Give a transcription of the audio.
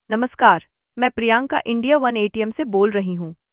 नमस्कार, मैं Priyanka India one ATM से बोल रही हूँ।